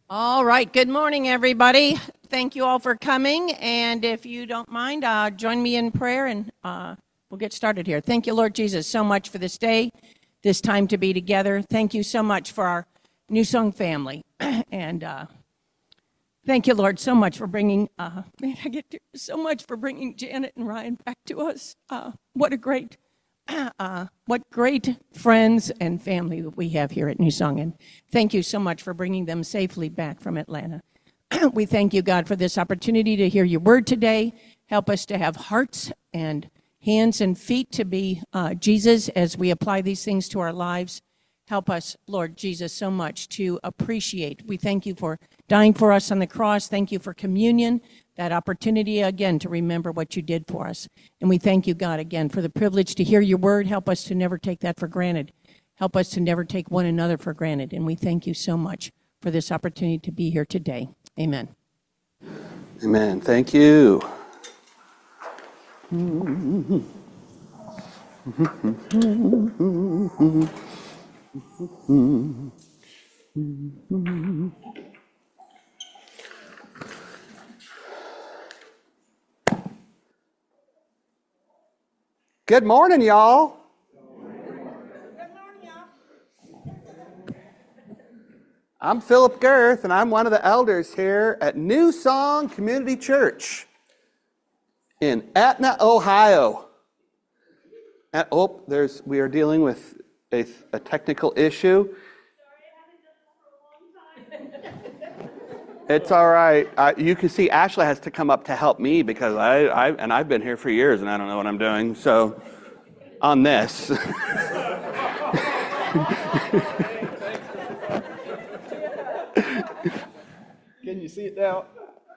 All right. Good morning, everybody. Thank you all for coming. And if you don't mind, join me in prayer and we'll get started here. Thank you, Lord Jesus, so much for this day, this time to be together. Thank you so much for our New Song family. And thank you, Lord, so much for bringing, so much for bringing Janet and Ryan back to us. What great friends and family that we have here at New Song. And thank you so much for bringing them safely back from Atlanta. We thank you, God, for this opportunity to hear your word today. Help us to have hearts and hands and feet to be Jesus as we apply these things to our lives. Help us, Lord Jesus, so much to appreciate. We thank you for dying for us on the cross. Thank you for communion, that opportunity again to remember what you did for us. And we thank you, God, again for the privilege to hear your word. Help us to never take that for granted. Help us to never take one another for granted. And we thank you so much for this opportunity to be here today. Amen. Amen. Thank you. Good morning, y'all. I'm Philip Girth, and I'm one of the elders here at New Song Community Church in Etna, Ohio. And, we are dealing with a technical issue. It's all right. You can see Ashley has to come up to help me because I've been here for years and I don't know what I'm doing. So, on this. Can you see it now?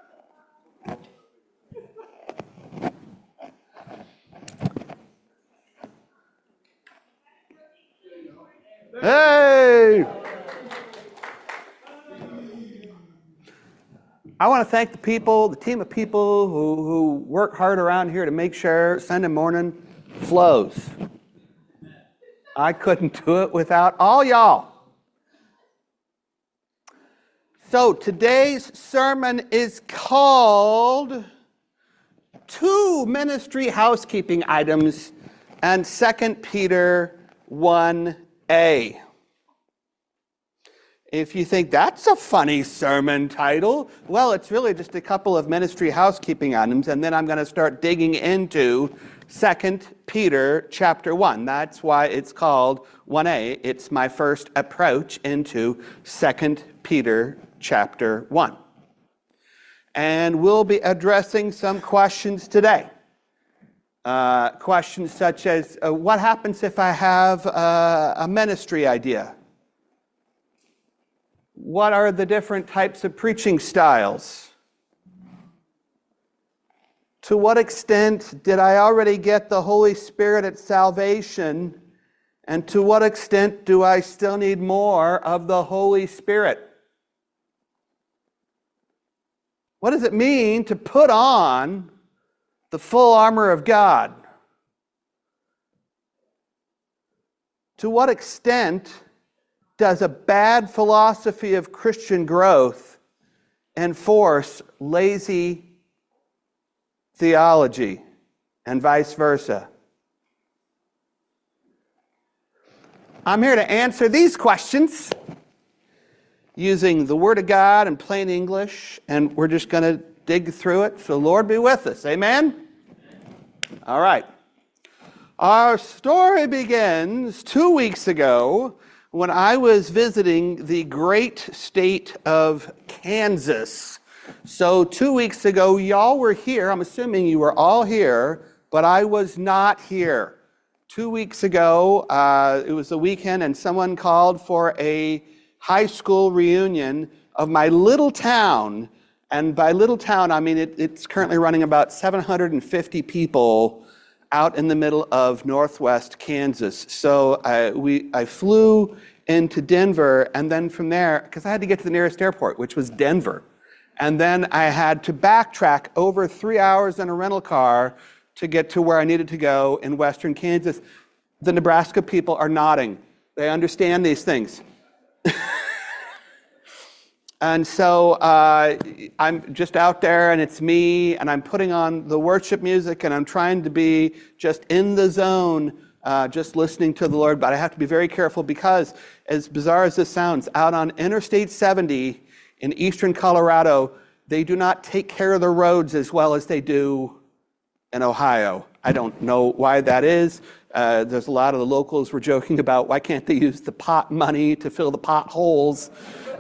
Hey! I want to thank the team of people who work hard around here to make sure Sunday morning flows. I couldn't do it without all y'all. So today's sermon is called Two Ministry Housekeeping Items and 2 Peter 1a. If you think that's a funny sermon title, well, it's really just a couple of ministry housekeeping items, and then I'm going to start digging into 2 Peter chapter 1. That's why it's called 1a. It's my first approach into 2 Peter chapter 1. And we'll be addressing some questions today. Questions such as, what happens if I have a ministry idea? What are the different types of preaching styles? To what extent did I already get the Holy Spirit at salvation? And to what extent do I still need more of the Holy Spirit? What does it mean to put on the full armor of God? To what extent does a bad philosophy of Christian growth enforce lazy theology and vice versa? I'm here to answer these questions using the Word of God in plain English, and we're just going to dig through it. So Lord be with us. Amen? All right. Our story begins 2 weeks ago when I was visiting the great state of Kansas. So 2 weeks ago, y'all were here. I'm assuming you were all here, but I was not here. 2 weeks ago, it was the weekend, and someone called for a high school reunion of my little town. And by little town, I mean it's currently running about 750 people out in the middle of northwest Kansas. So I flew into Denver, and then from there, because I had to get to the nearest airport, which was Denver. And then I had to backtrack over 3 hours in a rental car to get to where I needed to go in western Kansas. The Nebraska people are nodding. They understand these things. And so I'm just out there, and it's me, and I'm putting on the worship music, and I'm trying to be just in the zone, just listening to the Lord. But I have to be very careful because, as bizarre as this sounds, out on Interstate 70 in eastern Colorado, they do not take care of the roads as well as they do in Ohio. I don't know why that is. There's a lot of the locals were joking about why can't they use the pot money to fill the potholes.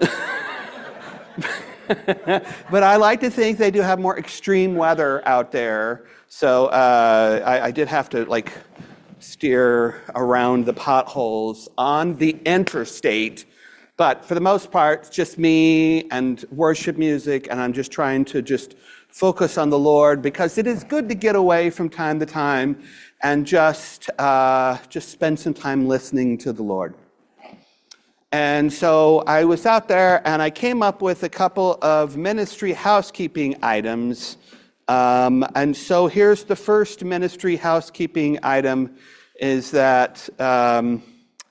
But I like to think they do have more extreme weather out there. So I did have to steer around the potholes on the interstate. But for the most part, it's just me and worship music, and I'm just trying to just focus on the Lord, because it is good to get away from time to time and just spend some time listening to the Lord. And so I was out there, and I came up with a couple of ministry housekeeping items. And so here's the first ministry housekeeping item, is that I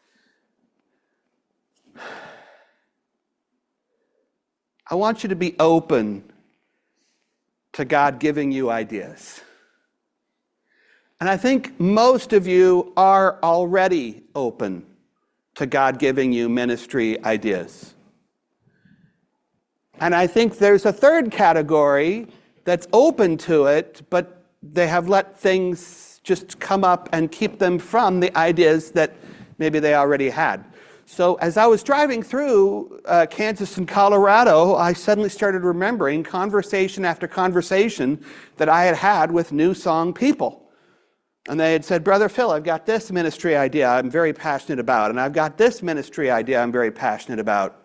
want you to be open to God giving you ideas. And I think most of you are already open to God giving you ministry ideas. And I think there's a third category that's open to it, but they have let things just come up and keep them from the ideas that maybe they already had. So as I was driving through Kansas and Colorado, I suddenly started remembering conversation after conversation that I had had with New Song people. And they had said, Brother Phil, I've got this ministry idea I'm very passionate about, and I've got this ministry idea I'm very passionate about.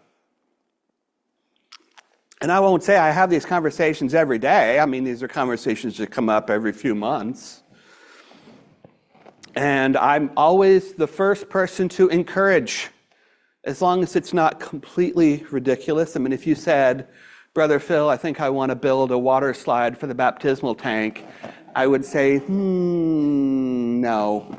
And I won't say I have these conversations every day. I mean, these are conversations that come up every few months. And I'm always the first person to encourage, as long as it's not completely ridiculous. I mean, if you said, Brother Phil, I think I want to build a water slide for the baptismal tank, I would say, no.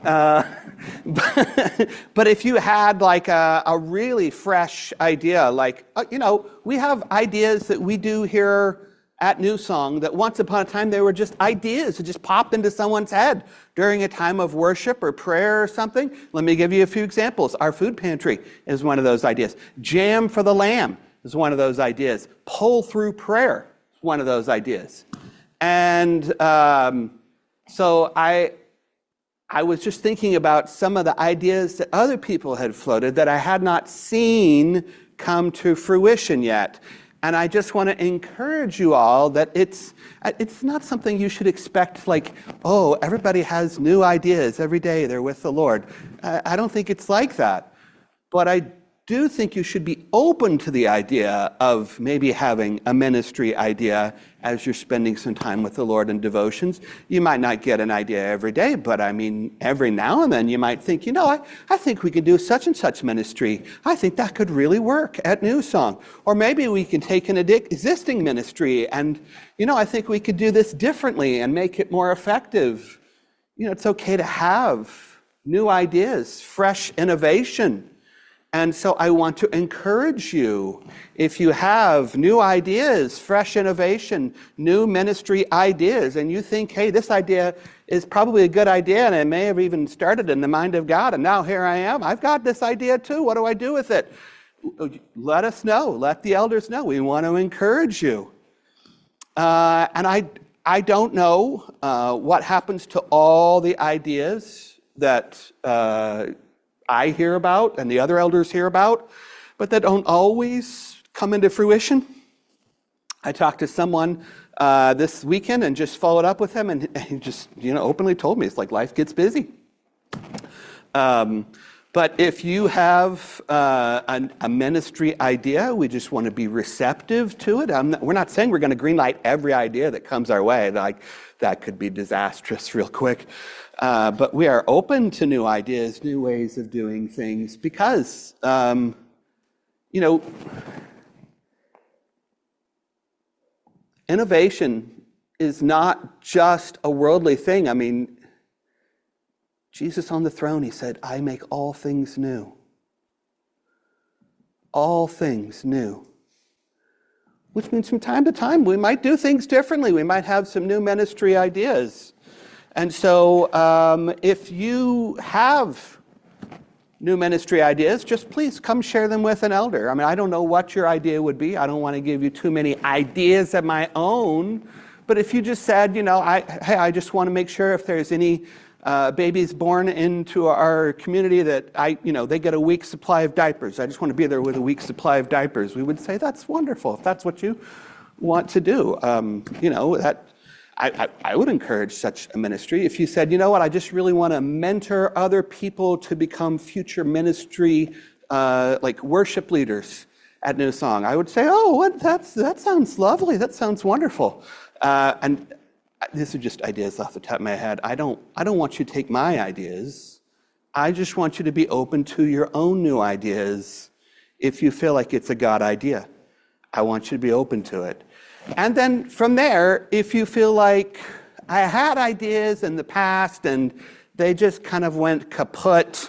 But if you had a really fresh idea, we have ideas that we do here at New Song that once upon a time they were just ideas that just popped into someone's head during a time of worship or prayer or something. Let me give you a few examples. Our food pantry is one of those ideas. Jam for the Lamb is one of those ideas. Pull through prayer is one of those ideas. And so I was just thinking about some of the ideas that other people had floated that I had not seen come to fruition yet. And I just want to encourage you all that it's not something you should expect everybody has new ideas every day they're with the Lord. I don't think it's like that. But I do think you should be open to the idea of maybe having a ministry idea as you're spending some time with the Lord in devotions. You might not get an idea every day, but I mean, every now and then you might think, I think we could do such and such ministry. I think that could really work at New Song. Or maybe we can take an existing ministry and, I think we could do this differently and make it more effective. It's okay to have new ideas, fresh innovation. And so I want to encourage you, if you have new ideas, fresh innovation, new ministry ideas, and you think, hey, this idea is probably a good idea, and it may have even started in the mind of God, and now here I am. I've got this idea too. What do I do with it? Let us know. Let the elders know. We want to encourage you. And I don't know what happens to all the ideas that I hear about and the other elders hear about, but that don't always come into fruition. I talked to someone this weekend and just followed up with him, and he just openly told me it's like life gets busy. But if you have a ministry idea, we just want to be receptive to it. We're not saying we're going to greenlight every idea that comes our way. That could be disastrous real quick. But we are open to new ideas, new ways of doing things, because, innovation is not just a worldly thing. I mean, Jesus on the throne, he said, I make all things new. All things new. which means from time to time we might do things differently. We might have some new ministry ideas. And so if you have new ministry ideas, just please come share them with an elder. I mean, I don't know what your idea would be. I don't want to give you too many ideas of my own. But if you just said, hey, I just want to make sure if there's any babies born into our community that they get a week's supply of diapers. I just want to be there with a week's supply of diapers. We would say that's wonderful if that's what you want to do. I would encourage such a ministry. If you said, you know what, I just really want to mentor other people to become future ministry, like worship leaders at New Song, I would say, that sounds lovely. That sounds wonderful. And these are just ideas off the top of my head. I don't want you to take my ideas. I just want you to be open to your own new ideas if you feel like it's a God idea. I want you to be open to it. And then from there, if you feel like I had ideas in the past and they just kind of went kaput,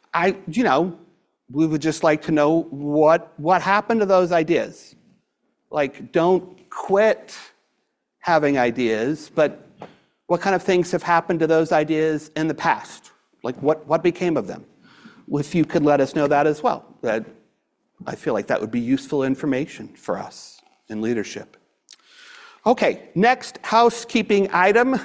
we would just like to know what happened to those ideas. Like, don't quit having ideas, but what kind of things have happened to those ideas in the past? Like, what became of them? If you could let us know that as well, that I feel like that would be useful information for us in leadership. Okay, next housekeeping item.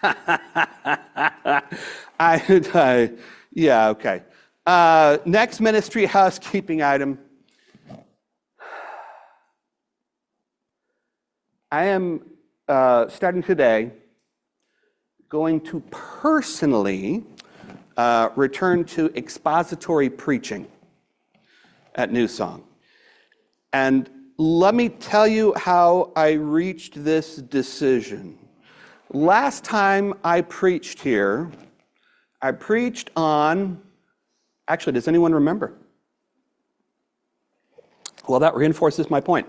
Okay. Next ministry housekeeping item. I am starting today going to personally return to expository preaching at New Song. And let me tell you how I reached this decision. Last time I preached here, I preached on, actually, does anyone remember? Well, that reinforces my point.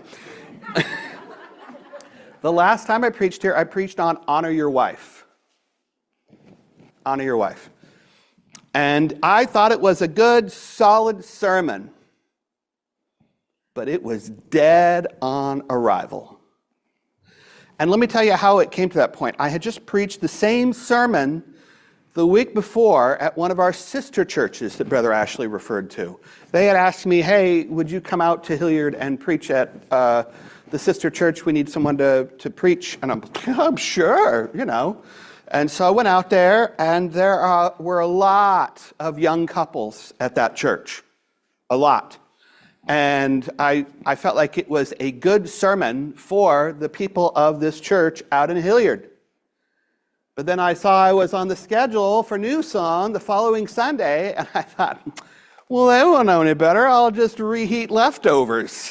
The last time I preached here, I preached on honor your wife. Honor your wife. And I thought it was a good, solid sermon. But it was dead on arrival. And let me tell you how it came to that point. I had just preached the same sermon the week before at one of our sister churches that Brother Ashley referred to. They had asked me, hey, would you come out to Hilliard and preach at the sister church? We need someone to preach. And I'm sure, And so I went out there, and there were a lot of young couples at that church. A lot. And I felt like it was a good sermon for the people of this church out in Hilliard. But then I saw I was on the schedule for New Song the following Sunday, and I thought, well, they won't know any better. I'll just reheat leftovers.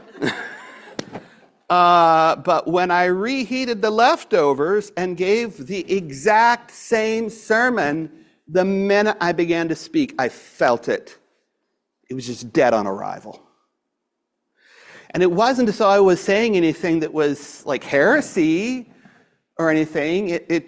But when I reheated the leftovers and gave the exact same sermon, the minute I began to speak, I felt it. It was just dead on arrival. And it wasn't as though I was saying anything that was like heresy or anything. It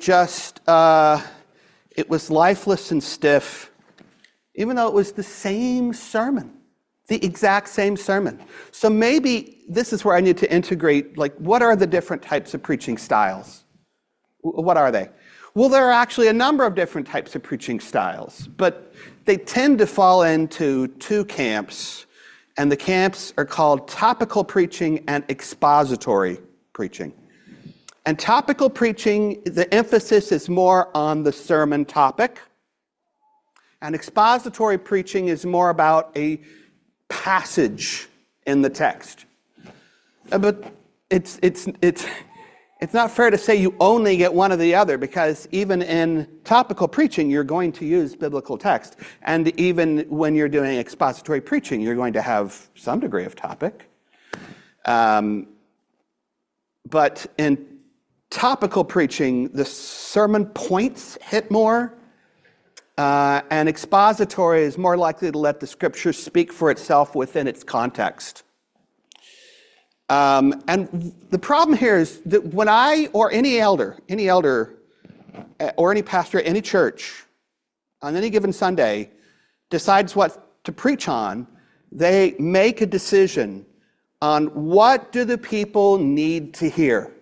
was lifeless and stiff, even though it was the same sermon, the exact same sermon. So maybe this is where I need to integrate, like, what are the different types of preaching styles? What are they? Well, there are actually a number of different types of preaching styles, but they tend to fall into two camps, and the camps are called topical preaching and expository preaching. And topical preaching, the emphasis is more on the sermon topic, and expository preaching is more about a passage in the text. But it's not fair to say you only get one or the other, because even in topical preaching, you're going to use biblical text. And even when you're doing expository preaching, you're going to have some degree of topic. But in topical preaching, the sermon points hit more, and expository is more likely to let the scripture speak for itself within its context. And the problem here is that when I, or any elder, or any pastor at any church, on any given Sunday, decides what to preach on, they make a decision on what do the people need to hear?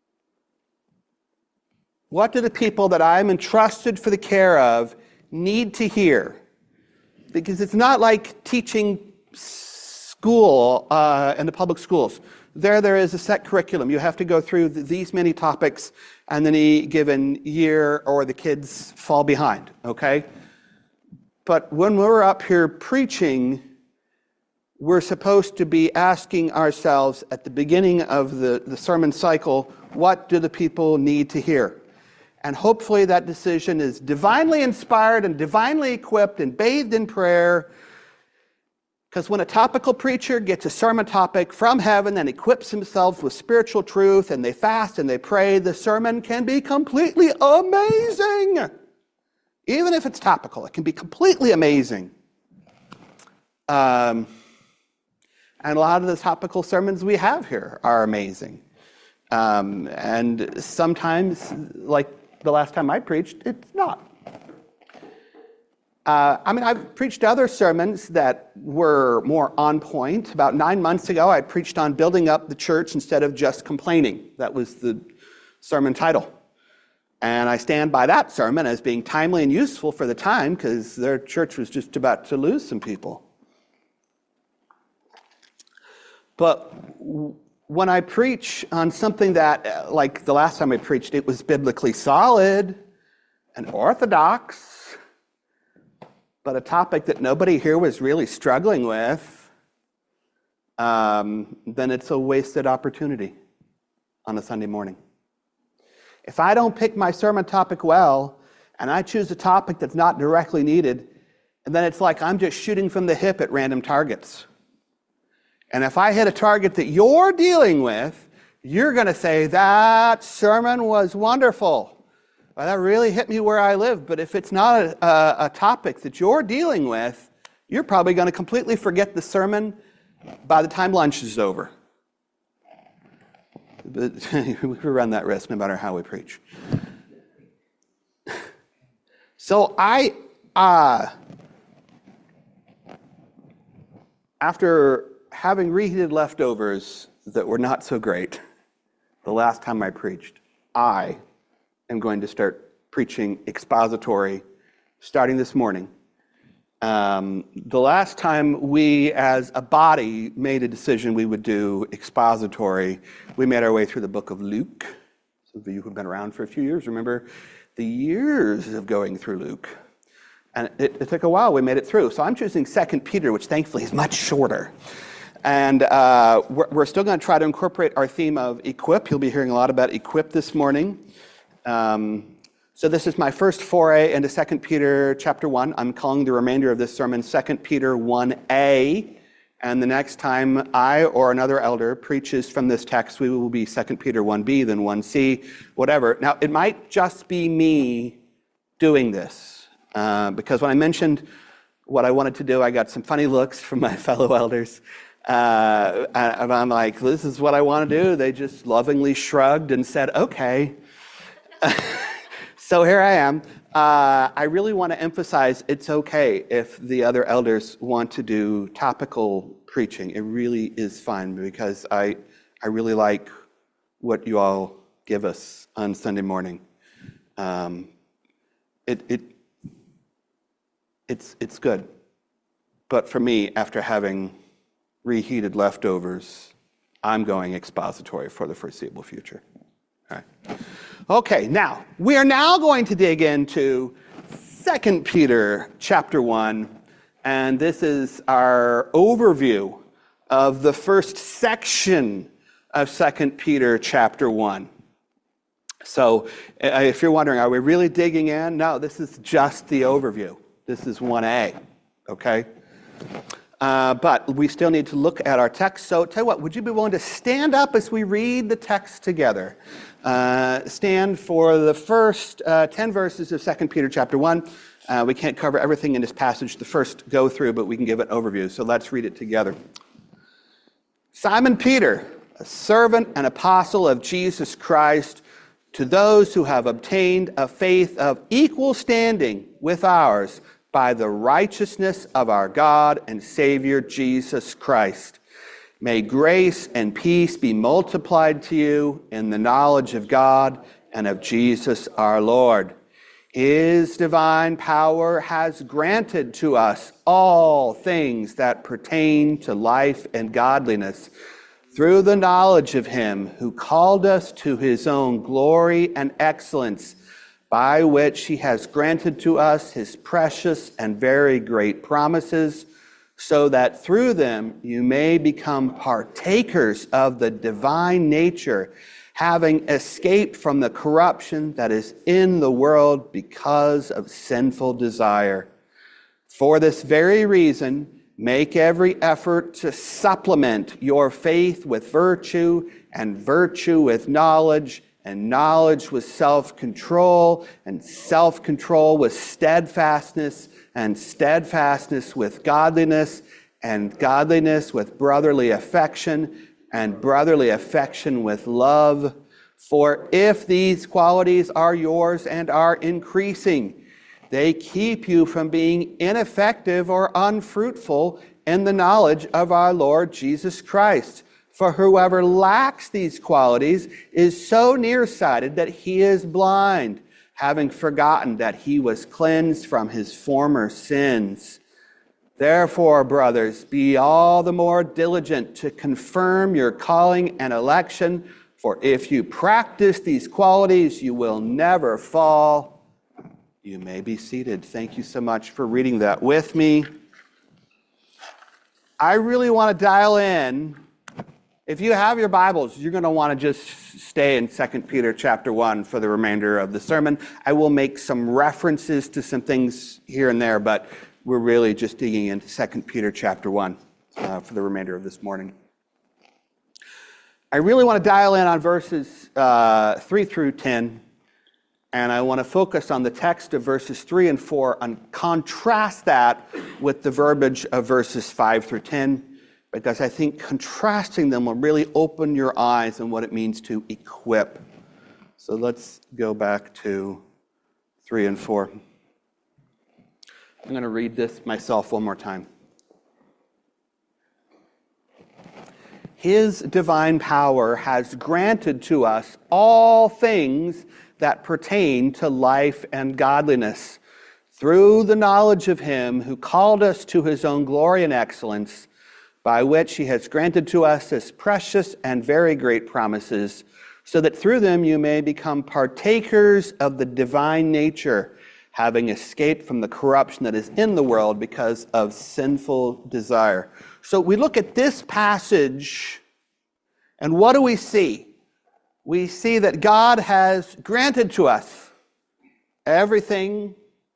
What do the people that I'm entrusted for the care of need to hear? Because it's not like teaching school in the public schools. There is a set curriculum. You have to go through these many topics in any given year or the kids fall behind, okay? But when we're up here preaching, we're supposed to be asking ourselves at the beginning of the sermon cycle, what do the people need to hear? And hopefully that decision is divinely inspired and divinely equipped and bathed in prayer. Because when a topical preacher gets a sermon topic from heaven and equips himself with spiritual truth and they fast and they pray, the sermon can be completely amazing. Even if it's topical, it can be completely amazing. And a lot of the topical sermons we have here are amazing. And sometimes, like the last time I preached, it's not. I've preached other sermons that were more on point. About 9 months ago, I preached on building up the church instead of just complaining. That was the sermon title. And I stand by that sermon as being timely and useful for the time because their church was just about to lose some people. But when I preach on something that, like the last time I preached, it was biblically solid and orthodox, but a topic that nobody here was really struggling with, then it's a wasted opportunity on a Sunday morning. If I don't pick my sermon topic well, and I choose a topic that's not directly needed, and then it's like I'm just shooting from the hip at random targets. And if I hit a target that you're dealing with, you're going to say, that sermon was wonderful. Well, that really hit me where I live. But if it's not a topic that you're dealing with, you're probably going to completely forget the sermon by the time lunch is over. But we run that risk no matter how we preach. So after having reheated leftovers that were not so great the last time I preached, I am going to start preaching expository starting this morning. The last time we as a body made a decision we would do expository, we made our way through the book of Luke. Some of you who've been around for a few years remember the years of going through Luke. And it took a while, we made it through. So I'm choosing 2 Peter, which thankfully is much shorter. And we're still going to try to incorporate our theme of equip. You'll be hearing a lot about equip this morning. So this is my first foray into 2 Peter chapter 1. I'm calling the remainder of this sermon 2 Peter 1a. And the next time I or another elder preaches from this text, we will be 2 Peter 1b, then 1c, whatever. Now, it might just be me doing this. Because when I mentioned what I wanted to do, I got some funny looks from my fellow elders. And I'm like, this is what I want to do. They just lovingly shrugged and said, okay. So here I am. I really want to emphasize it's okay if the other elders want to do topical preaching. It really is fine because I really like what you all give us on Sunday morning. It's good. But for me, after having reheated leftovers, I'm going expository for the foreseeable future. All right. Okay, now, we are now going to dig into 2 Peter chapter 1, and this is our overview of the first section of 2 Peter chapter 1. So, if you're wondering, are we really digging in? No, this is just the overview. This is 1a, okay? But we still need to look at our text. So tell you what, would you be willing to stand up as we read the text together? Stand for the first 10 verses of 2 Peter chapter 1. We can't cover everything in this passage the first go through, but we can give an overview. So let's read it together. Simon Peter, a servant and apostle of Jesus Christ, to those who have obtained a faith of equal standing with ours, by the righteousness of our God and Savior Jesus Christ. May grace and peace be multiplied to you in the knowledge of God and of Jesus our Lord. His divine power has granted to us all things that pertain to life and godliness through the knowledge of him who called us to his own glory and excellence, by which he has granted to us his precious and very great promises, so that through them you may become partakers of the divine nature, having escaped from the corruption that is in the world because of sinful desire. For this very reason, make every effort to supplement your faith with virtue, and virtue with knowledge, and knowledge with self-control, and self-control with steadfastness, and steadfastness with godliness, and godliness with brotherly affection, and brotherly affection with love. For if these qualities are yours and are increasing, they keep you from being ineffective or unfruitful in the knowledge of our Lord Jesus Christ. For whoever lacks these qualities is so nearsighted that he is blind, having forgotten that he was cleansed from his former sins. Therefore, brothers, be all the more diligent to confirm your calling and election, for if you practice these qualities, you will never fall. You may be seated. Thank you so much for reading that with me. I really want to dial in. If you have your Bibles, you're going to want to just stay in 2 Peter chapter 1 for the remainder of the sermon. I will make some references to some things here and there, but we're really just digging into 2 Peter chapter 1 for the remainder of this morning. I really want to dial in on verses 3 through 10, and I want to focus on the text of verses 3 and 4 and contrast that with the verbiage of verses 5 through 10, because I think contrasting them will really open your eyes on what it means to equip. So let's go back to 3 and 4. I'm going to read this myself one more time. His divine power has granted to us all things that pertain to life and godliness, through the knowledge of him who called us to his own glory and excellence, by which he has granted to us his precious and very great promises, so that through them you may become partakers of the divine nature, having escaped from the corruption that is in the world because of sinful desire. So we look at this passage, and what do we see? We see that God has granted to us everything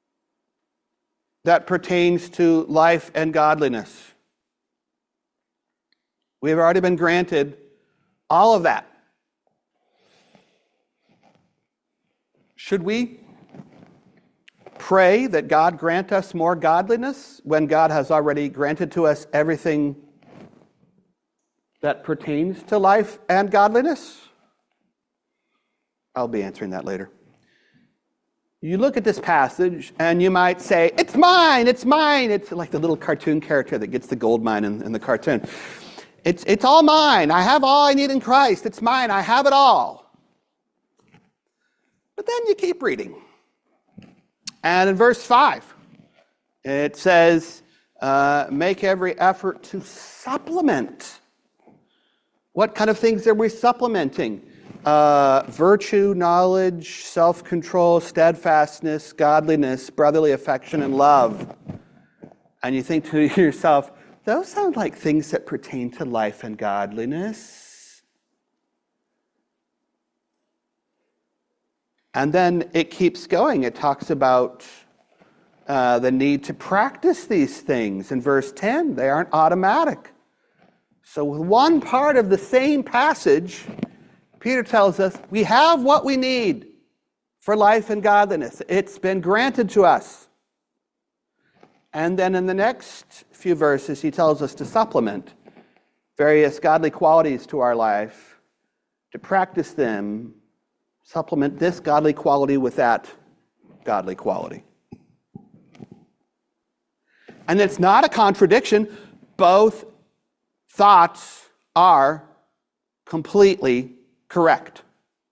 that pertains to life and godliness. We have already been granted all of that. Should we pray that God grant us more godliness when God has already granted to us everything that pertains to life and godliness? I'll be answering that later. You look at this passage and you might say, it's mine, it's mine. It's like the little cartoon character that gets the gold mine in the cartoon. It's all mine. I have all I need in Christ. It's mine. I have it all. But then you keep reading. And in verse 5, it says, make every effort to supplement. What kind of things are we supplementing? Virtue, knowledge, self-control, steadfastness, godliness, brotherly affection, and love. And you think to yourself, those sound like things that pertain to life and godliness. And then it keeps going. It talks about the need to practice these things. In verse 10, they aren't automatic. So with one part of the same passage, Peter tells us we have what we need for life and godliness. It's been granted to us. And then in the next few verses, he tells us to supplement various godly qualities to our life, to practice them, supplement this godly quality with that godly quality. And it's not a contradiction. Both thoughts are completely correct.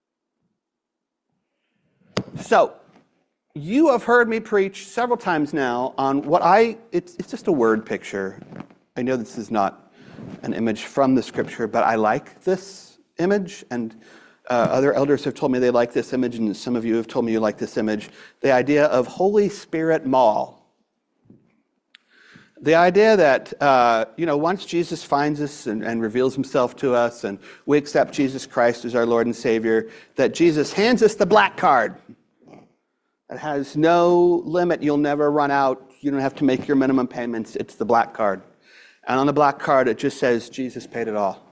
So, you have heard me preach several times now on it's just a word picture. I know this is not an image from the scripture, but I like this image, and other elders have told me they like this image, and some of you have told me you like this image. The idea of Holy Spirit Mall. The idea that, once Jesus finds us and reveals himself to us, and we accept Jesus Christ as our Lord and Savior, that Jesus hands us the black card. It has no limit. You'll never run out. You don't have to make your minimum payments. It's the black card. And on the black card, it just says, Jesus paid it all.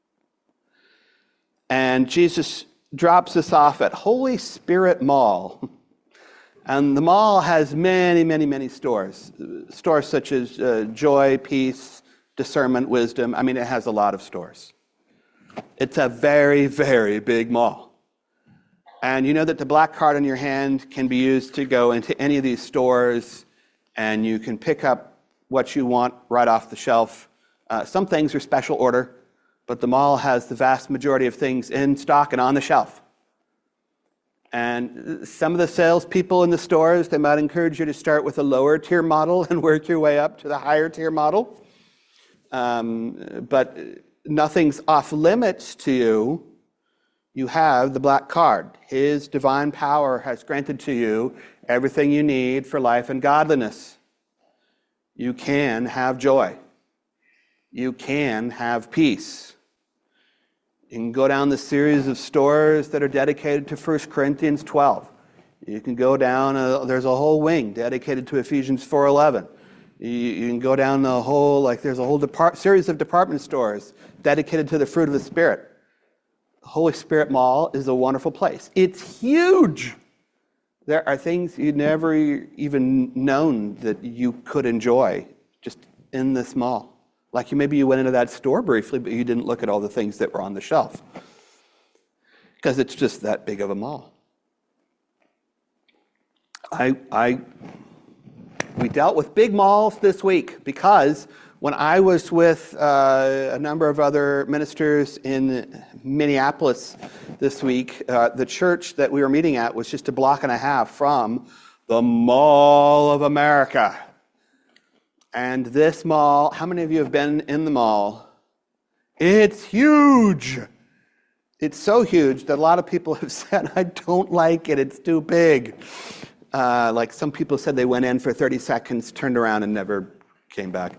And Jesus drops us off at Holy Spirit Mall. And the mall has many, many, many stores. Stores such as joy, peace, discernment, wisdom. I mean, it has a lot of stores. It's a very, very big mall. And you know that the black card in your hand can be used to go into any of these stores, and you can pick up what you want right off the shelf. Some things are special order, but the mall has the vast majority of things in stock and on the shelf. And some of the salespeople in the stores, they might encourage you to start with a lower tier model and work your way up to the higher tier model. But nothing's off limits to you. You have the black card. His divine power has granted to you everything you need for life and godliness. You can have joy. You can have peace. You can go down the series of stores that are dedicated to 1 Corinthians 12. You can go down, there's a whole wing dedicated to Ephesians 4:11. You can go down the whole, there's a whole series of department stores dedicated to the fruit of the Spirit. The Holy Spirit Mall is a wonderful place. It's huge. There are things you'd never even known that you could enjoy just in this mall. Like maybe you went into that store briefly, but you didn't look at all the things that were on the shelf. Because it's just that big of a mall. We dealt with big malls this week because when I was with a number of other ministers in Minneapolis this week, the church that we were meeting at was just a block and a half from the Mall of America. And this mall, how many of you have been in the mall? It's huge. It's so huge that a lot of people have said, I don't like it, it's too big. Like some people said they went in for 30 seconds, turned around and never came back.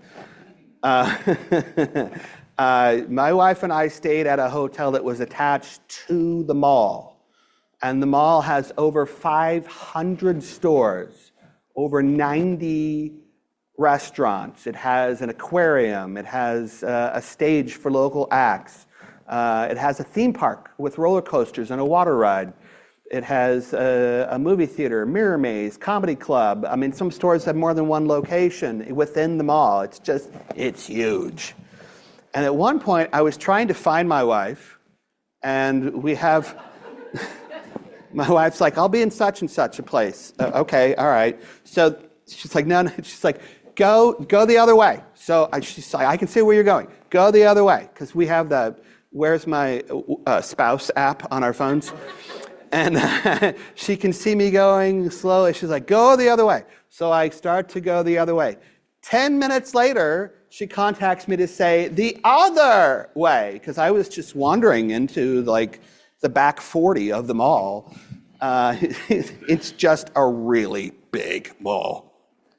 My wife and I stayed at a hotel that was attached to the mall. And the mall has over 500 stores, over 90 restaurants. It has an aquarium. It has a stage for local acts. It has a theme park with roller coasters and a water ride. It has a movie theater, Mirror Maze, comedy club. I mean, some stores have more than one location within the mall. It's huge. And at one point, I was trying to find my wife, and my wife's like, I'll be in such and such a place. Okay, all right. So she's like, no. She's like, go the other way. So she's like, I can see where you're going. Go the other way. Because we have the Where's My Spouse app on our phones. And she can see me going slowly. She's like, go the other way. So I start to go the other way. 10 minutes later, she contacts me to say, the other way. Because I was just wandering into the back 40 of the mall. It's just a really big mall.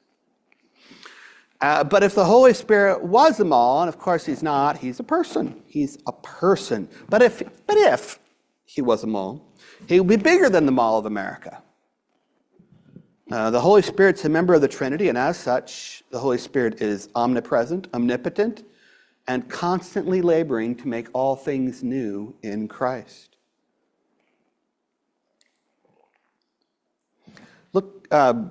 But if the Holy Spirit was a mall, and of course he's not, he's a person. He's a person. But if he was a mall, he would be bigger than the Mall of America. The Holy Spirit's a member of the Trinity, and as such, the Holy Spirit is omnipresent, omnipotent, and constantly laboring to make all things new in Christ. Look, don't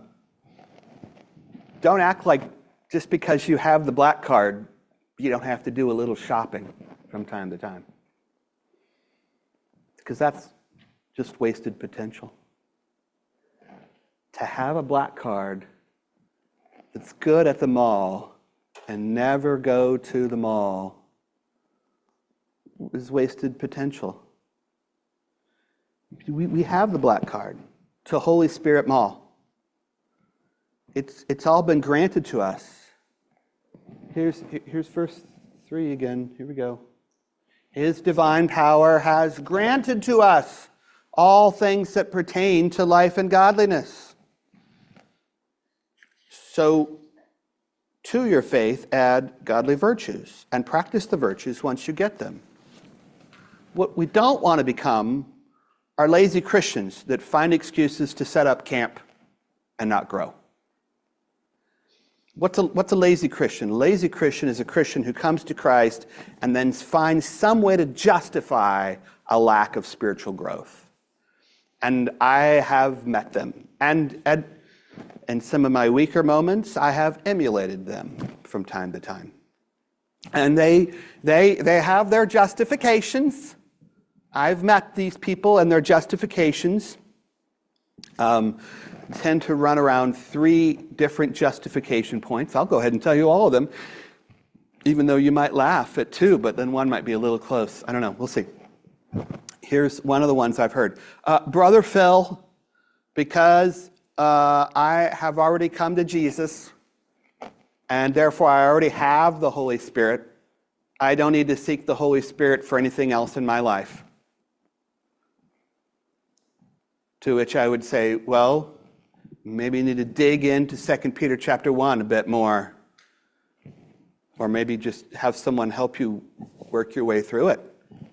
act like just because you have the black card, you don't have to do a little shopping from time to time. Because that's just wasted potential. To have a black card that's good at the mall and never go to the mall is wasted potential. We have the black card to Holy Spirit Mall. It's all been granted to us. Here's verse 3 again. Here we go. His divine power has granted to us all things that pertain to life and godliness. So, to your faith, add godly virtues and practice the virtues once you get them. What we don't want to become are lazy Christians that find excuses to set up camp and not grow. What's a lazy Christian? A lazy Christian is a Christian who comes to Christ and then finds some way to justify a lack of spiritual growth. And I have met them. And in some of my weaker moments, I have emulated them from time to time. And they have their justifications. I've met these people, and their justifications tend to run around 3 different justification points. I'll go ahead and tell you all of them, even though you might laugh at 2, but then one might be a little close. I don't know. We'll see. Here's one of the ones I've heard. Brother Phil, because I have already come to Jesus, and therefore I already have the Holy Spirit, I don't need to seek the Holy Spirit for anything else in my life. To which I would say, well, maybe you need to dig into 2 Peter chapter 1 a bit more. Or maybe just have someone help you work your way through it.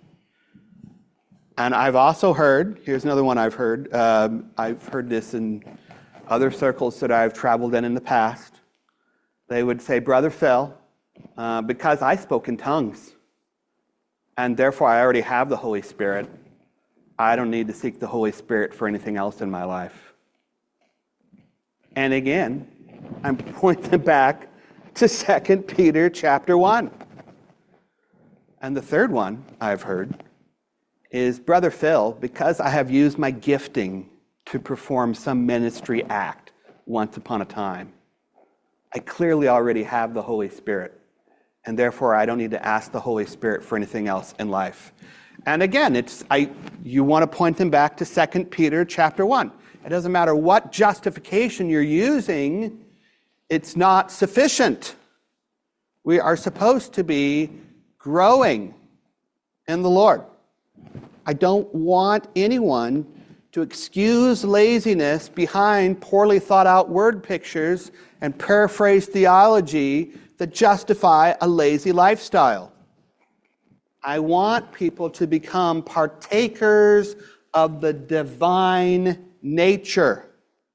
And I've also heard, here's another one I've heard this in other circles that I've traveled in the past. They would say, Brother Phil, because I spoke in tongues, and therefore I already have the Holy Spirit, I don't need to seek the Holy Spirit for anything else in my life. And again, I'm pointing back to 2 Peter chapter 1. And the third one I've heard is, Brother Phil, because I have used my gifting to perform some ministry act once upon a time, I clearly already have the Holy Spirit, and therefore I don't need to ask the Holy Spirit for anything else in life. And again, you want to point them back to 2 Peter chapter 1. It doesn't matter what justification you're using, it's not sufficient. We are supposed to be growing in the Lord. I don't want anyone to excuse laziness behind poorly thought out word pictures and paraphrase theology that justify a lazy lifestyle. I want people to become partakers of the divine nature.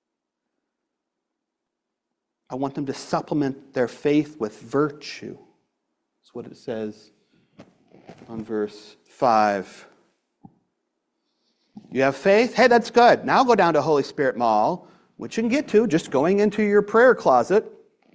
I want them to supplement their faith with virtue. That's what it says on verse 5. You have faith? Hey, that's good. Now go down to Holy Spirit Mall, which you can get to just going into your prayer closet,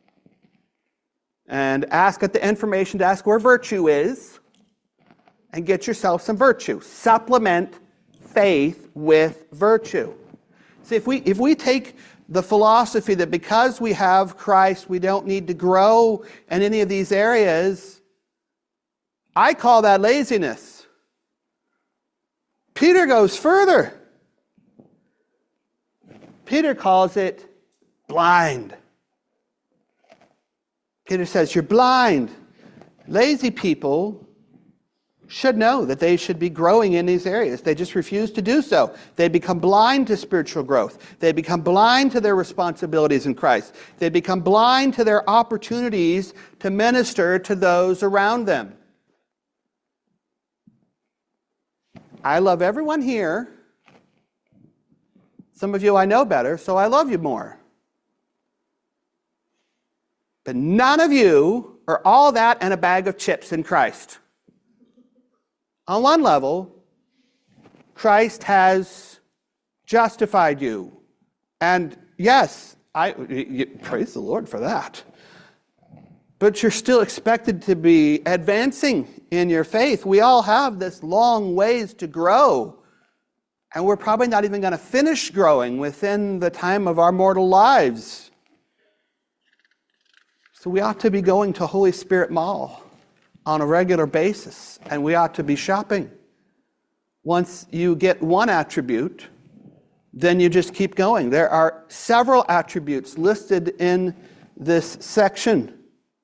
and ask at the information desk where virtue is, and get yourself some virtue. Supplement faith with virtue. See, if we take the philosophy that because we have Christ, we don't need to grow in any of these areas, I call that laziness. Peter goes further. Peter calls it blind. Peter says, you're blind. Lazy people should know that they should be growing in these areas. They just refuse to do so. They become blind to spiritual growth. They become blind to their responsibilities in Christ. They become blind to their opportunities to minister to those around them. I love everyone here. Some of you I know better, so I love you more. But none of you are all that and a bag of chips in Christ. On one level, Christ has justified you. And yes, praise the Lord for that. But you're still expected to be advancing in your faith. We all have this long ways to grow. And we're probably not even going to finish growing within the time of our mortal lives. So we ought to be going to Holy Spirit Mall on a regular basis, and we ought to be shopping. Once you get one attribute, then you just keep going. There are several attributes listed in this section.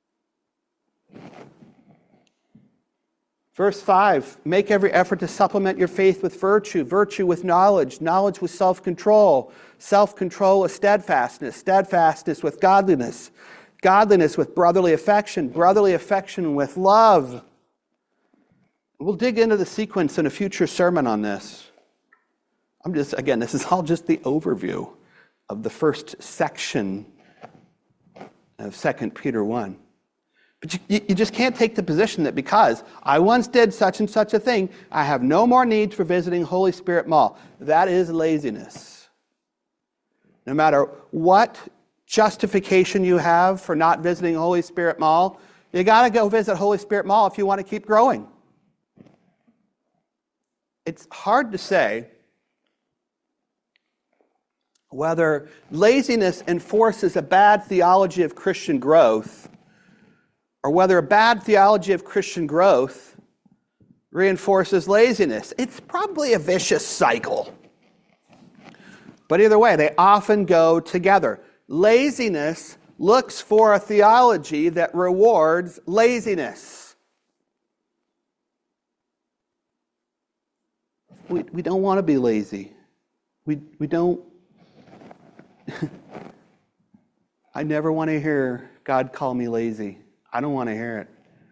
Verse 5, make every effort to supplement your faith with virtue, virtue with knowledge, knowledge with self-control, self-control with steadfastness, steadfastness with godliness, godliness with brotherly affection with love. We'll dig into the sequence in a future sermon on this. Again, this is all just the overview of the first section of 2 Peter 1. But you just can't take the position that because I once did such and such a thing, I have no more need for visiting Holy Spirit Mall. That is laziness. No matter what justification you have for not visiting Holy Spirit Mall, you got to go visit Holy Spirit Mall if you want to keep growing. It's hard to say whether laziness enforces a bad theology of Christian growth or whether a bad theology of Christian growth reinforces laziness. It's probably a vicious cycle. But either way, they often go together. Laziness looks for a theology that rewards laziness. We don't want to be lazy. We don't. I never want to hear God call me lazy. I don't want to hear it.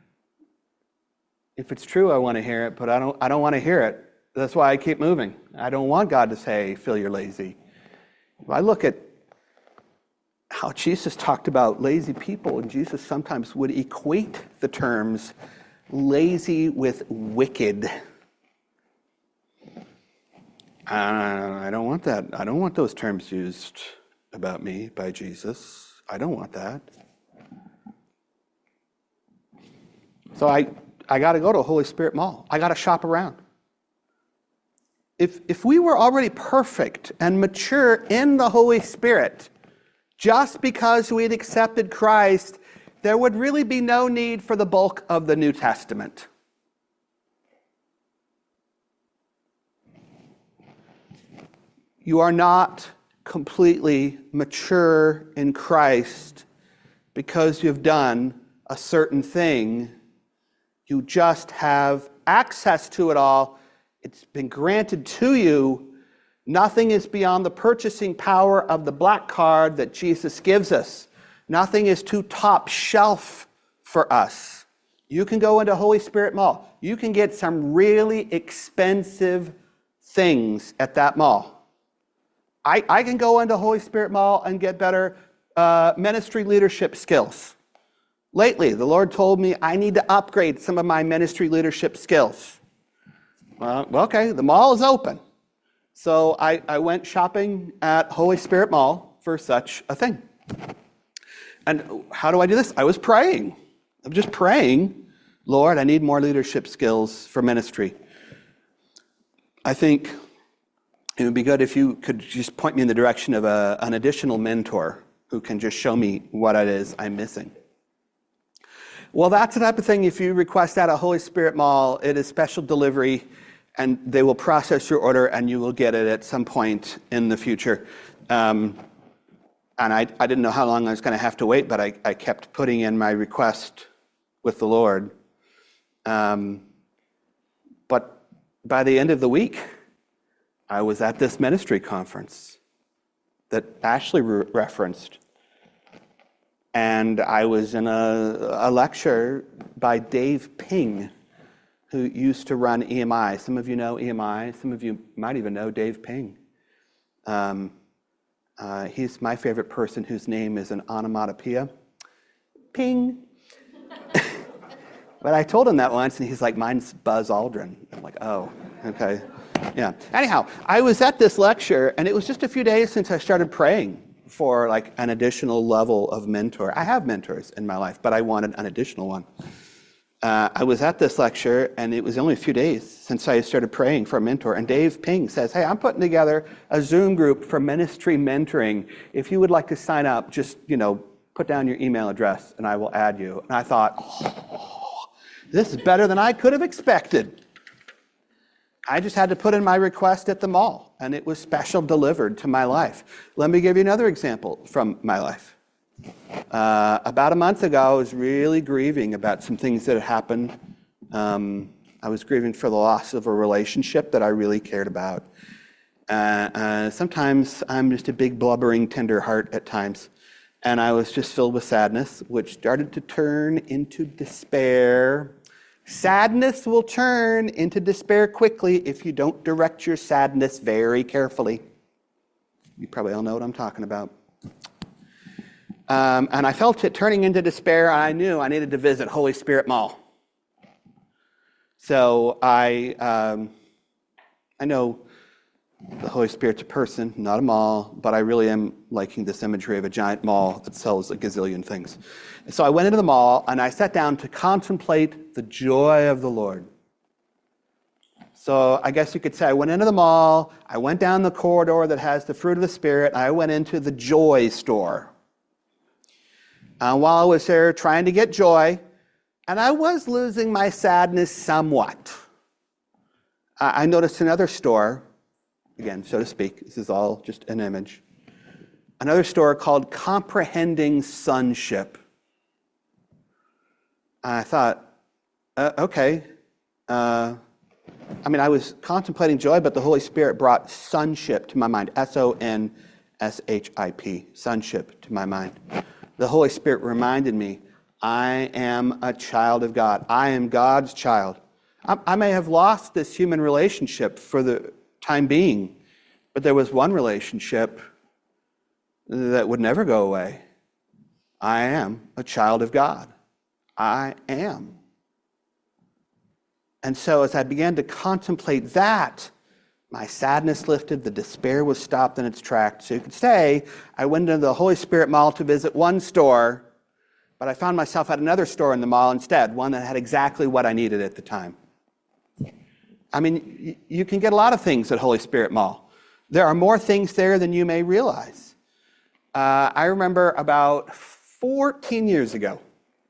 If it's true, I want to hear it, but I don't want to hear it. That's why I keep moving. I don't want God to say, Phil, you're lazy. If I look at how Jesus talked about lazy people, and Jesus sometimes would equate the terms lazy with wicked. I don't want that. I don't want those terms used about me by Jesus. I don't want that. So I got to go to Holy Spirit Mall. I got to shop around. If we were already perfect and mature in the Holy Spirit, just because we'd accepted Christ, there would really be no need for the bulk of the New Testament. You are not completely mature in Christ because you've done a certain thing. You just have access to it all. It's been granted to you. Nothing is beyond the purchasing power of the black card that Jesus gives us. Nothing is too top shelf for us. You can go into Holy Spirit Mall. You can get some really expensive things at that mall. I can go into Holy Spirit Mall and get better ministry leadership skills. Lately, the Lord told me I need to upgrade some of my ministry leadership skills. Well, okay, the mall is open. So I went shopping at Holy Spirit Mall for such a thing. And how do I do this? I was praying. I'm just praying, Lord, I need more leadership skills for ministry. I think it would be good if you could just point me in the direction of an additional mentor who can just show me what it is I'm missing. Well, that's the type of thing, if you request that at Holy Spirit Mall, it is special delivery, and they will process your order, and you will get it at some point in the future. And I didn't know how long I was going to have to wait, but I kept putting in my request with the Lord. But by the end of the week, I was at this ministry conference that Ashley referenced. And I was in a lecture by Dave Ping, who used to run EMI. Some of you know EMI. Some of you might even know Dave Ping. He's my favorite person whose name is an onomatopoeia. Ping. But I told him that once, and he's like, mine's Buzz Aldrin. I'm like, oh, okay. Yeah. Anyhow, I was at this lecture, and it was just a few days since I started praying for like an additional level of mentor. I have mentors in my life, but I wanted an additional one. I was at this lecture, and it was only a few days since I started praying for a mentor, and Dave Ping says, hey, I'm putting together a Zoom group for ministry mentoring. If you would like to sign up, just, put down your email address, and I will add you. And I thought, This is better than I could have expected. I just had to put in my request at the mall, and it was special delivered to my life. Let me give you another example from my life. About a month ago, I was really grieving about some things that had happened. I was grieving for the loss of a relationship that I really cared about. Sometimes I'm just a big, blubbering, tender heart at times. And I was just filled with sadness, which started to turn into despair. Sadness will turn into despair quickly if you don't direct your sadness very carefully. You probably all know what I'm talking about. And I felt it turning into despair. I knew I needed to visit Holy Spirit Mall. So I know the Holy Spirit's a person, not a mall, but I really am liking this imagery of a giant mall that sells a gazillion things. So I went into the mall and I sat down to contemplate the joy of the Lord. So I guess you could say I went into the mall, I went down the corridor that has the fruit of the Spirit, I went into the joy store. While I was there trying to get joy, and I was losing my sadness somewhat, I noticed another store. Again, so to speak, this is all just an image. Another store called Comprehending Sonship. I thought, okay. I was contemplating joy, but the Holy Spirit brought sonship to my mind. sonship, sonship to my mind. The Holy Spirit reminded me, I am a child of God. I am God's child. I may have lost this human relationship for the time being, but there was one relationship that would never go away. I am a child of God. I am. And so as I began to contemplate that, my sadness lifted, the despair was stopped in its tracks. So you could say, I went into the Holy Spirit Mall to visit one store, but I found myself at another store in the mall instead, one that had exactly what I needed at the time. You can get a lot of things at Holy Spirit Mall. There are more things there than you may realize. I remember about 14 years ago,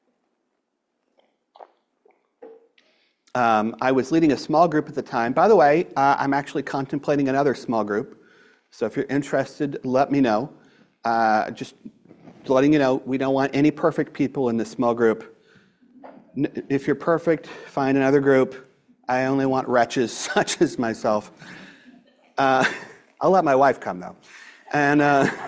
I was leading a small group at the time. By the way, I'm actually contemplating another small group. So if you're interested, let me know. Just letting you know, we don't want any perfect people in this small group. If you're perfect, find another group. I only want wretches such as myself. I'll let my wife come, though. And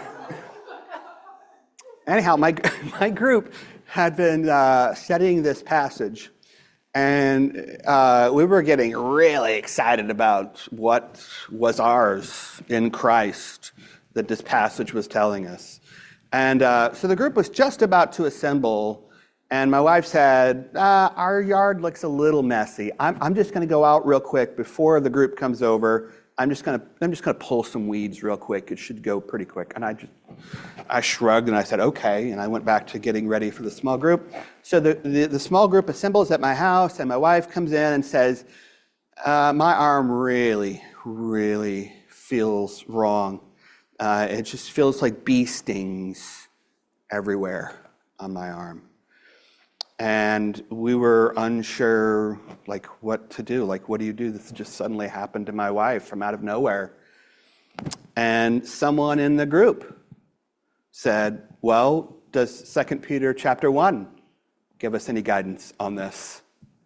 anyhow, my group had been studying this passage, and we were getting really excited about what was ours in Christ that this passage was telling us. And so the group was just about to assemble, and my wife said, our yard looks a little messy. I'm just going to go out real quick before the group comes over. I'm just going to pull some weeds real quick. It should go pretty quick. And I shrugged and I said, okay. And I went back to getting ready for the small group. So the small group assembles at my house, and my wife comes in and says, my arm really, really feels wrong. It just feels like bee stings everywhere on my arm. And we were unsure, what to do. What do you do? This just suddenly happened to my wife from out of nowhere. And someone in the group said, well, does 2 Peter chapter 1 give us any guidance on this?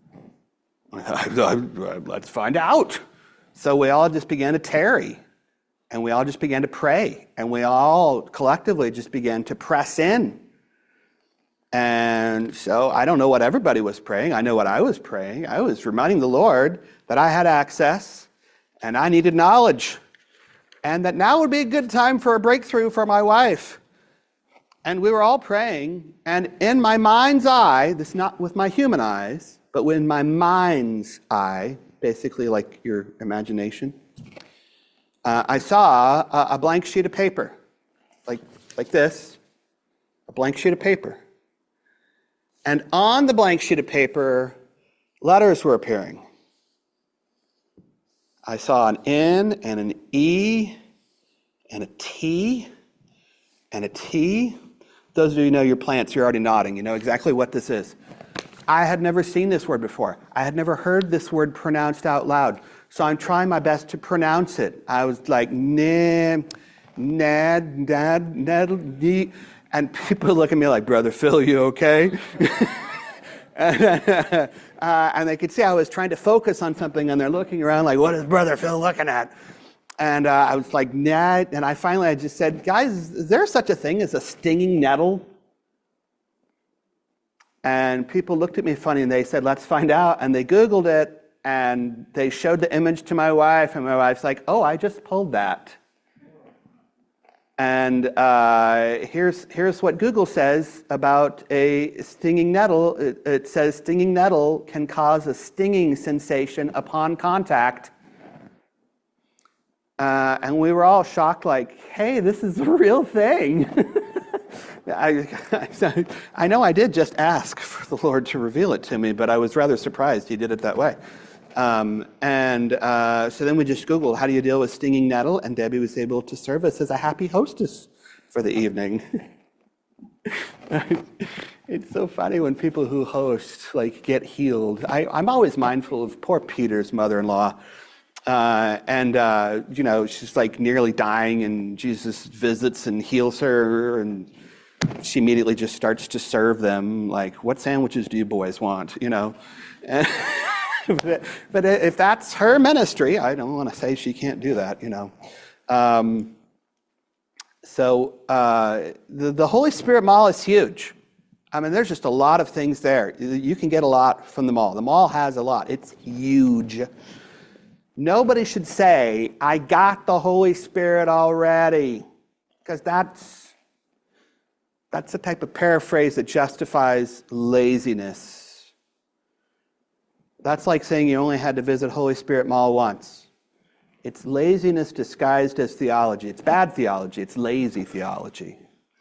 Let's find out. So we all just began to tarry, and we all just began to pray, and we all collectively just began to press in. And so I don't know what everybody was praying. I know what I was praying. I was reminding the Lord that I had access and I needed knowledge, and that now would be a good time for a breakthrough for my wife. And we were all praying, and in my mind's eye, this not with my human eyes, but in my mind's eye, basically like your imagination, I saw a blank sheet of paper, like this, a blank sheet of paper. And on the blank sheet of paper, letters were appearing. I saw an N and an E and a T and a T. Those of you who know your plants, you're already nodding. You know exactly what this is. I had never seen this word before. I had never heard this word pronounced out loud. So I'm trying my best to pronounce it. I was like, and people look at me like, Brother Phil, you okay? And they could see I was trying to focus on something, and they're looking around like, what is Brother Phil looking at? And I was like, nah. And I just said, guys, is there such a thing as a stinging nettle? And people looked at me funny, and they said, let's find out. And they Googled it, and they showed the image to my wife, and my wife's like, oh, I just pulled that. And here's what Google says about a stinging nettle. It says stinging nettle can cause a stinging sensation upon contact. And we were all shocked, like, hey, this is a real thing. I know I did just ask for the Lord to reveal it to me, but I was rather surprised he did it that way. So then we just Googled, how do you deal with stinging nettle? And Debbie was able to serve us as a happy hostess for the evening. It's so funny when people who host get healed. I'm always mindful of poor Peter's mother-in-law. She's nearly dying, and Jesus visits and heals her, and she immediately just starts to serve them, like, what sandwiches do you boys want, But if that's her ministry, I don't want to say she can't do that, So the Holy Spirit Mall is huge. I mean, there's just a lot of things there. You can get a lot from the mall. The mall has a lot. It's huge. Nobody should say, I got the Holy Spirit already, because that's the type of paraphrase that justifies laziness. That's like saying you only had to visit Holy Spirit Mall once. It's laziness disguised as theology. It's bad theology. It's lazy theology.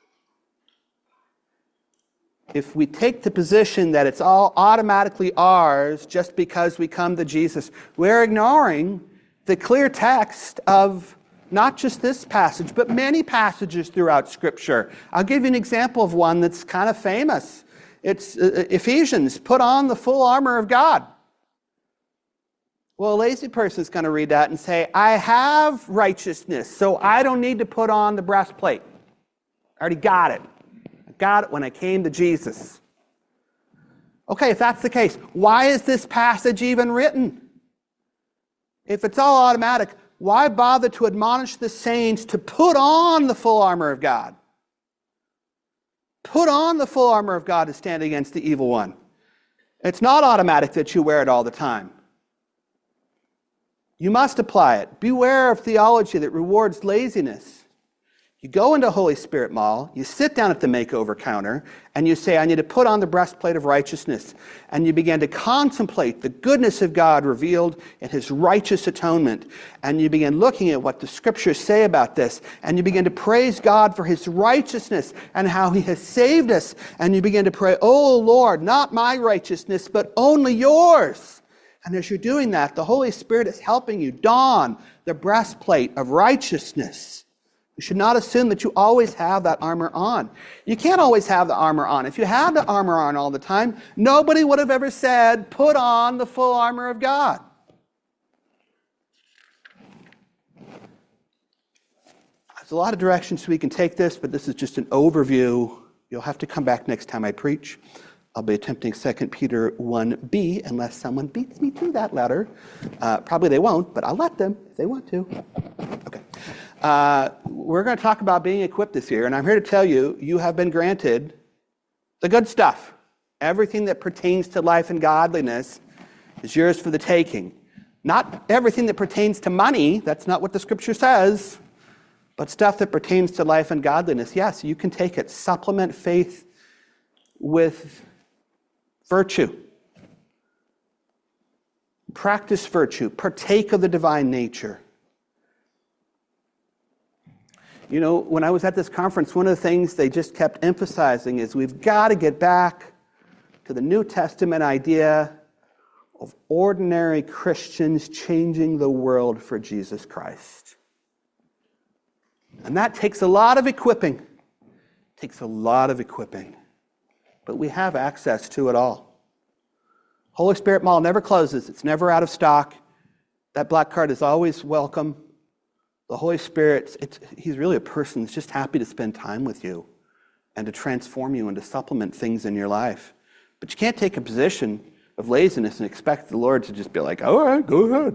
If we take the position that it's all automatically ours just because we come to Jesus, we're ignoring the clear text of not just this passage, but many passages throughout Scripture. I'll give you an example of one that's kind of famous. It's Ephesians, put on the full armor of God. Well, a lazy person is going to read that and say, I have righteousness, so I don't need to put on the breastplate. I already got it. I got it when I came to Jesus. Okay, if that's the case, why is this passage even written? If it's all automatic, why bother to admonish the saints to put on the full armor of God? Put on the full armor of God to stand against the evil one. It's not automatic that you wear it all the time. You must apply it. Beware of theology that rewards laziness. You go into Holy Spirit Mall, you sit down at the makeover counter, and you say, I need to put on the breastplate of righteousness. And you begin to contemplate the goodness of God revealed in His righteous atonement. And you begin looking at what the Scriptures say about this. And you begin to praise God for His righteousness and how He has saved us. And you begin to pray, oh Lord, not my righteousness, but only yours. And as you're doing that, the Holy Spirit is helping you don the breastplate of righteousness. You should not assume that you always have that armor on. You can't always have the armor on. If you had the armor on all the time, nobody would have ever said, put on the full armor of God. There's a lot of directions we can take this, but this is just an overview. You'll have to come back next time I preach. I'll be attempting 2 Peter 1b, unless someone beats me to that letter. Probably they won't, but I'll let them if they want to. Okay. We're going to talk about being equipped this year, and I'm here to tell you, you have been granted the good stuff. Everything that pertains to life and godliness is yours for the taking. Not everything that pertains to money, that's not what the Scripture says, but stuff that pertains to life and godliness. Yes, you can take it. Supplement faith with virtue. Practice virtue. Partake of the divine nature. You know, when I was at this conference, one of the things they just kept emphasizing is we've got to get back to the New Testament idea of ordinary Christians changing the world for Jesus Christ. And that takes a lot of equipping. It takes a lot of equipping. But we have access to it all. Holy Spirit Mall never closes. It's never out of stock. That black card is always welcome. The Holy Spirit, he's really a person that's just happy to spend time with you and to transform you and to supplement things in your life. But you can't take a position of laziness and expect the Lord to just be like, all right, go ahead.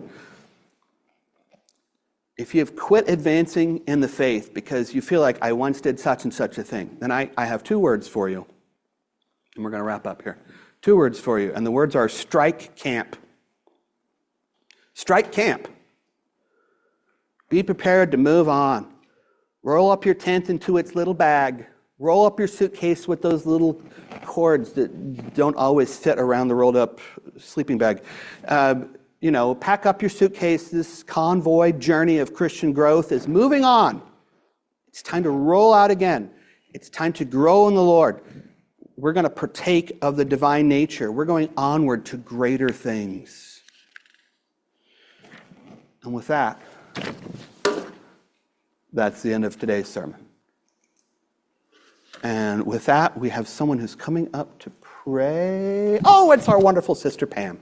If you've quit advancing in the faith because you feel like I once did such and such a thing, then I have 2 words for you. And we're going to wrap up here. 2 words for you. And the words are strike camp. Strike camp. Be prepared to move on. Roll up your tent into its little bag. Roll up your suitcase with those little cords that don't always fit around the rolled up sleeping bag. Pack up your suitcase. This convoy journey of Christian growth is moving on. It's time to roll out again. It's time to grow in the Lord. We're going to partake of the divine nature. We're going onward to greater things. And with that, that's the end of today's sermon. And with that, we have someone who's coming up to pray. Oh, it's our wonderful sister Pam.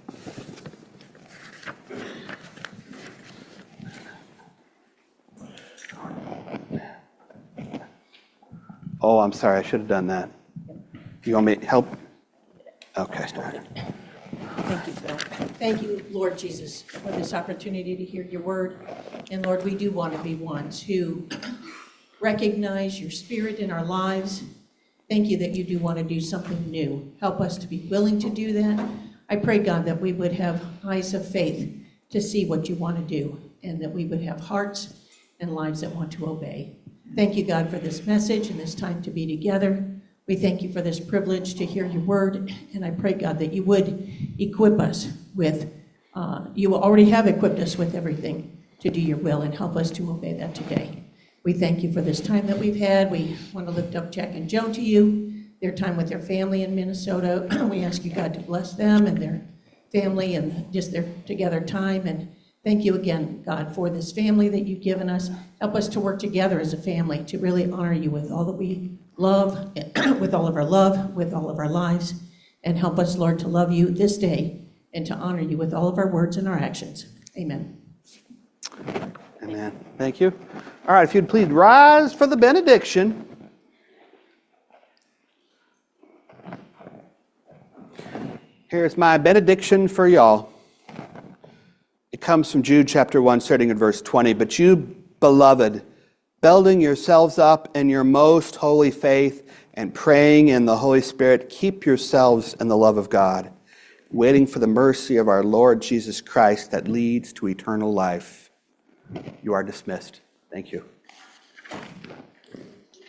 Oh, I'm sorry, I should have done that. You want me to help? Okay. Thank you, Phil. Thank you, Lord Jesus, for this opportunity to hear your word. And Lord, we do want to be ones who recognize your spirit in our lives. Thank you that you do want to do something new. Help us to be willing to do that. I pray, God, that we would have eyes of faith to see what you want to do, and that we would have hearts and lives that want to obey. Thank you, God, for this message and this time to be together. We thank you for this privilege to hear your word, and I pray, God, that you would equip us with, you already have equipped us with everything to do your will, and help us to obey that today. We thank you for this time that we've had. We want to lift up Jack and Joan to you, their time with their family in Minnesota. We ask you, God, to bless them and their family and just their together time. And thank you again, God, for this family that you've given us. Help us to work together as a family to really honor you with all that we love, with all of our love, with all of our lives. And help us, Lord, to love you this day and to honor you with all of our words and our actions. Amen. Amen. Thank you. All right, if you'd please rise for the benediction. Here's my benediction for y'all. It comes from Jude chapter 1, starting at verse 20. But you, beloved, building yourselves up in your most holy faith and praying in the Holy Spirit, keep yourselves in the love of God, waiting for the mercy of our Lord Jesus Christ that leads to eternal life. You are dismissed. Thank you.